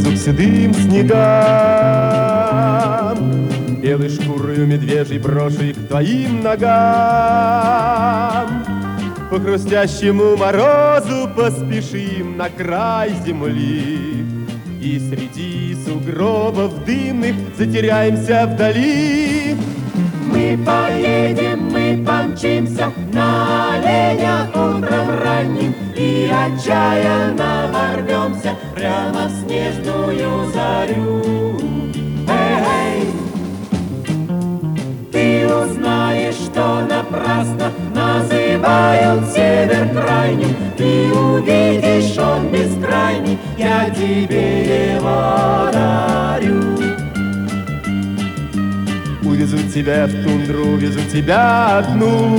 Вывезу к седым снегам, белой шкурою медвежий брошу их к твоим ногам. По хрустящему морозу поспешим на край земли, и среди сугробов дымных затеряемся вдали. Мы поедем, мы помчимся на оленях утром ранним, и отчаянно ворвемся прямо в снежную зарю. Эй, ты узнаешь, что напрасно называют север крайним. Ты увидишь, он бескрайний, я тебе его дарю. Увезу тебя в тундру, везу тебя одну,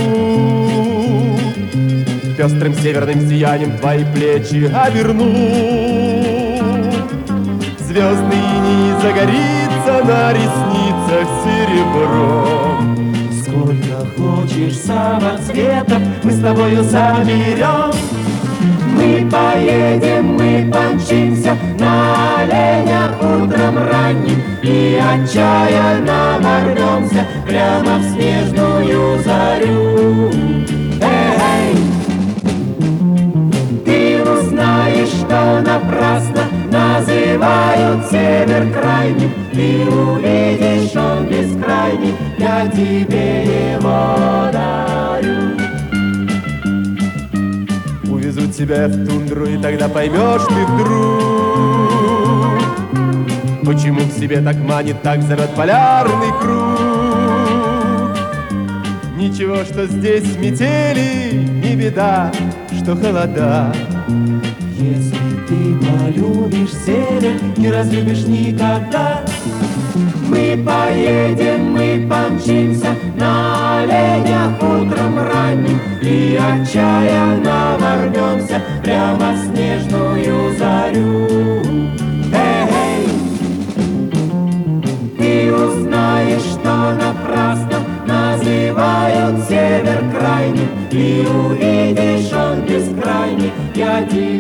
пестрым северным сиянием твои плечи оберну. Звездный иней загорится на ресницах серебром. Сколько хочешь самоцветов мы с тобою заберем. Мы поедем, мы помчимся на оленях утром ранним, и отчаянно ворвемся прямо в снежную зарю. Эй, ты узнаешь, что напрасно называют север крайним. Ты увидишь, он бескрайний, я тебе его дарю. Увезу тебя в тундру, и тогда поймешь ты вдруг, почему к себе так манит, так зовет полярный круг. Ничего, что здесь метели, не беда, что холода. Если ты полюбишь север, не разлюбишь никогда. Мы поедем, мы помчимся на оленях утром ранним, и отчаянно ворвемся прямо в снежную зарю. Эй, ты узнаешь, что напрасно называют север крайним, и увидишь, он бескрайний, я тебе